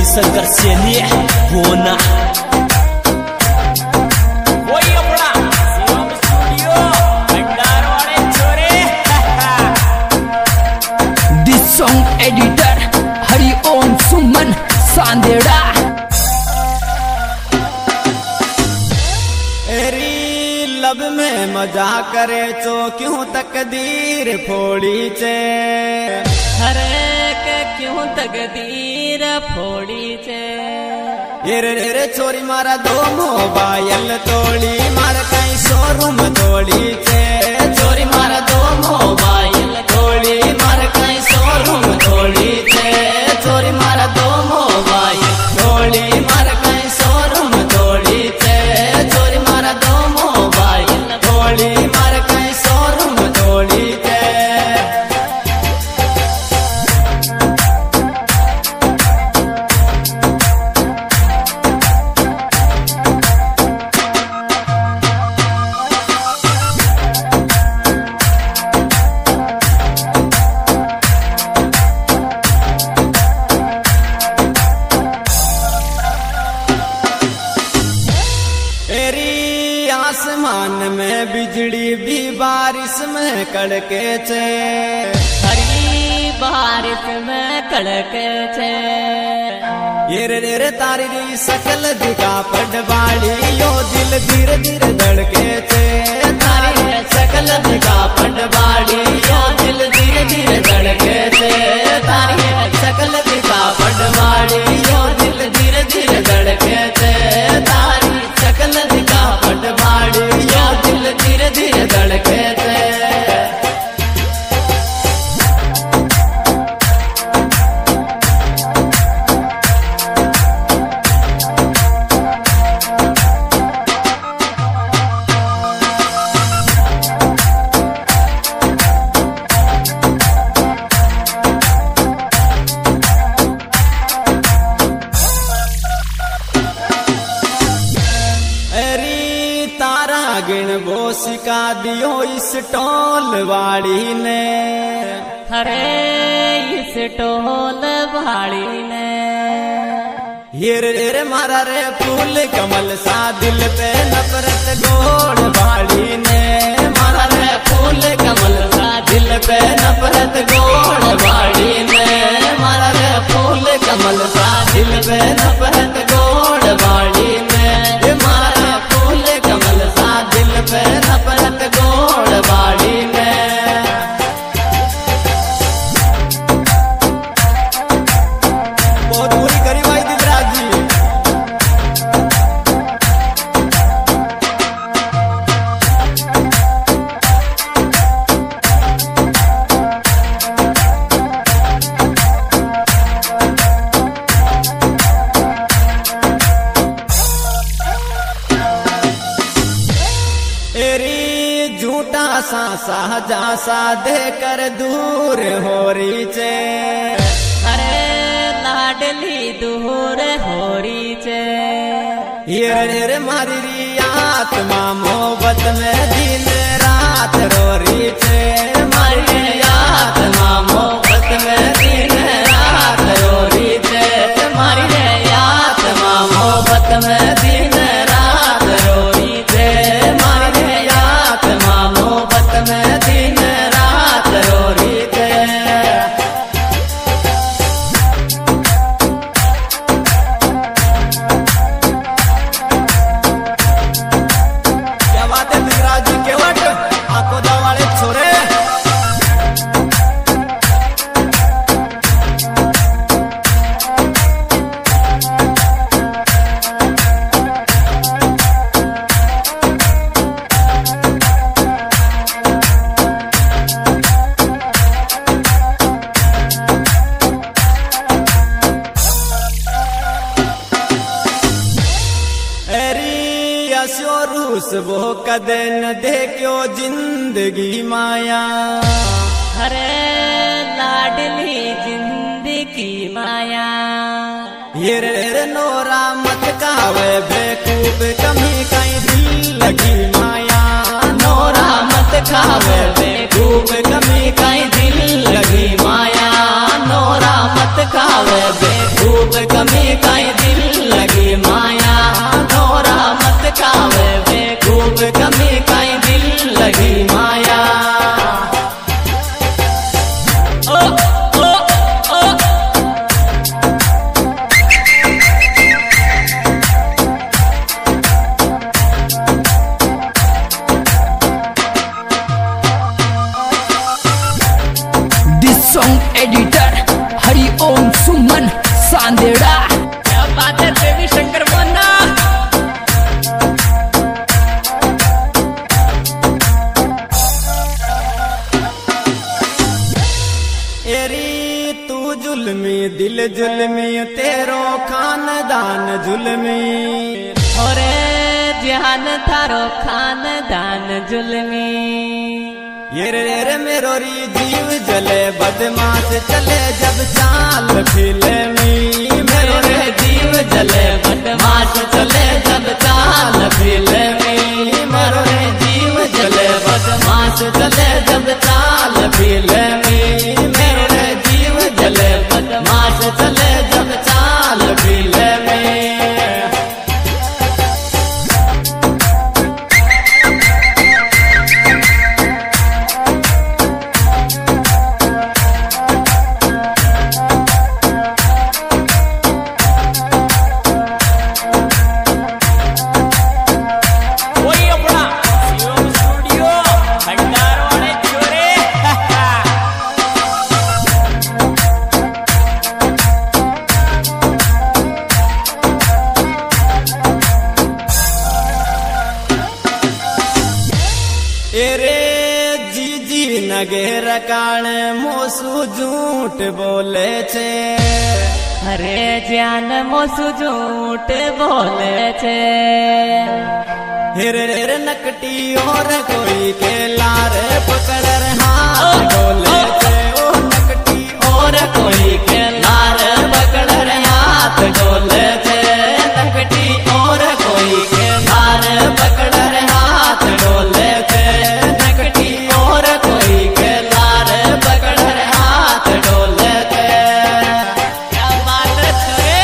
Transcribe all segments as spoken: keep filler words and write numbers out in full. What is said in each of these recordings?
शंकर सैनी होना वही अपना शिवम स्टूडियो भंडार वाले छोरे। This song editor Hariom Suman Sandera. लब में मजा करे तो क्यों तकदीर फोड़ी चे, हरे के क्यों तकदीर फोड़ी चे। ये रे रे छोरी मारा दो मोबाइल तोड़ी मार कहीं शोरूम तोड़ी चे। छोरी मारा दो मोबाइल तोड़ी मार कहीं शोरूम तोड़ी चे। छोरी मारा दो मोबाइल तोड़ी मार कहीं शोरूम तोड़ी चे। छोरी मारा दो मोबाइल तोड़ी मार कहीं शोरूम तोड़ी चे। आसमान में बिजली भी बारिश में कड़के चे, हरी बारिश में कड़के चे। ये रे रे तारी री सकल दिखा पटवाड़ी यो दिल धीरे धीरे धड़के चे। तारी सकल दिखा पटवाड़ी यो दिल धीरे धीरे धड़के चे। तारी सकल दिखा पटवाड़ी यो दिल धीरे धीरे धड़के चे। तारी सकल दिखा पटवाड़ी यो दिल धीरे धीरे धड़के चे। गिण वो सिका दियो इस टोल वाड़ी ने, हरे इस टोल वाड़ी ने। ये रे रे मारा रे फूल कमल सा दिल पे नफरत गोड़ वाड़ी ने। मारा रे फूल कमल सा दिल पे नफरत गोड़ वाड़ी ने। मारा रे फूल कमल सा दिल पे नफरत गोड़ वाड़ी ने। मारा फूल कमल सा दिल पे नफरत गोड़ वाड़ी ने। बहुत बुरी करी भाई दिलराज जी। झूठा सा साजा सा देकर दूर हो रही चे, अरे लाडली दूर हो रही चे। ये रे मारी री आत्मा मोहब्बत में दिन रात रो रही चे। मारी आत्मा मोहब्बत में दिन रात रो रही चे। मारी आत्मा मोहब्बत में दिन रात रो रही चे। मारी आत्मा मोहब्बत में दिन रात रो रही चे। क्या बात है दिलराज जी के वट आपको दवाड़े छोरे। रूस वो कदे न देखो जिंदगी माया, हरे लाडली जिंदगी माया। ये रे नोरा मत कावे बेकूफ कमी कहीं दिल लगी माया। नोरा मत खावे बेकूफ कमी कहीं दिल लगी माया। नोरा मत खावे बेकूफ कमी सॉन्ग एडिटर हरिओम सुमन सांदेड़ा। क्या बात है देवी शंकर मोना। एरी तू जुल्मी दिल जुल्मी तेरो खानदान जुल्मी। ओरे जहान थारो खानदान जुल्मी। ये रे रे मेरो री जीव जले बदमाश चले जब चाल फिल्मी। मेरो रे जीव जले बदमाश चले जब चाल फिल्मी। मेरो रे जीव जले बदमाश चले जब चाल फिल्मी। मेरो रे जीव जले बदमाश चले जब चाल फिल्मी। नगेर काण मोसू झूठ बोले छे। अरे जान मोसू झूठ बोले छे। हिर हिर नकटी और कोई के लार पकड़ हाथ डोले छे। ओ नकटी और कोई के लार पकड़ हाथ डोले छे। नकटी और कोई के लार पकड़ हाथ डोले छे। नकटी और कोई के लार पकड़ हाथ डोले छे। क्या बात है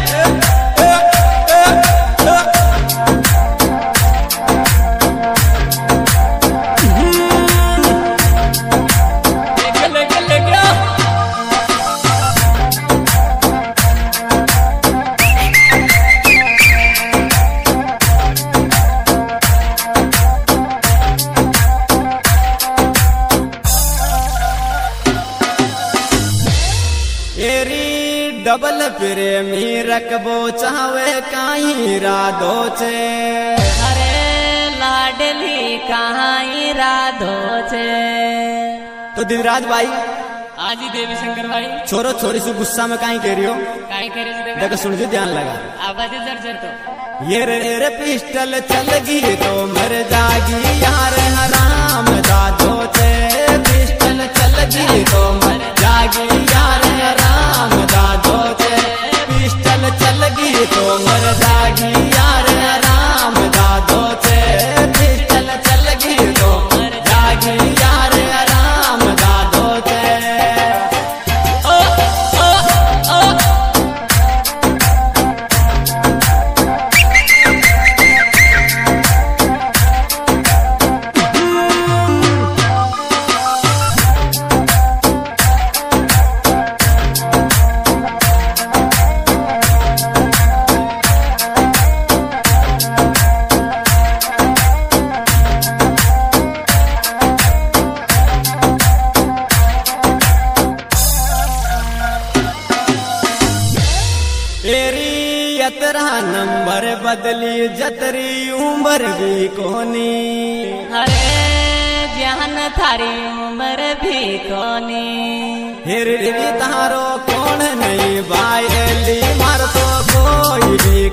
डबल प्रेमी रखबो चावे काई राधो छे। अरे लाडली कहाँ राधो छे। तो दिलराज भाई आजी देवी शंकर भाई छोरो छोरी से गुस्सा में काई कह रही हो। काई कह रही हो देखो सुन जी ध्यान लगा। आवाज जर जर तो ये रे रे पिस्टल चलगी तो मर जागी यार हराम दादो छे। पिस्टल चलगी तो मर जागी यार हराम दादो छे। पिस्टल चलगी तो मर जागी यार हराम दादो छे। पिस्टल चलगी तो मर जागी यार हराम दादो छे। ओ ओ ओ यतरा नंबर बदली जतरी उम्र भी कोनी। अरे जान थारी उम्र भी कोनी। हिर तारो कौन नहीं बायली मार तो कोई भी